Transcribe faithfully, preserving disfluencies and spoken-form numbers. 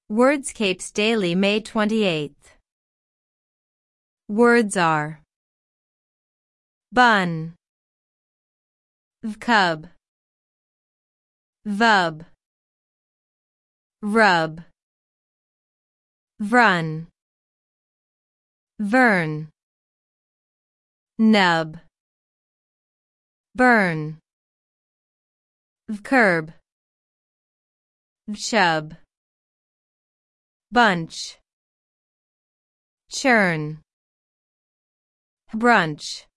Wordscapes Daily, May twenty-eighth. Words are bun, cub, vub, rub, vrun, vern, nub, burn, curb, chub, bunch, churn, brunch.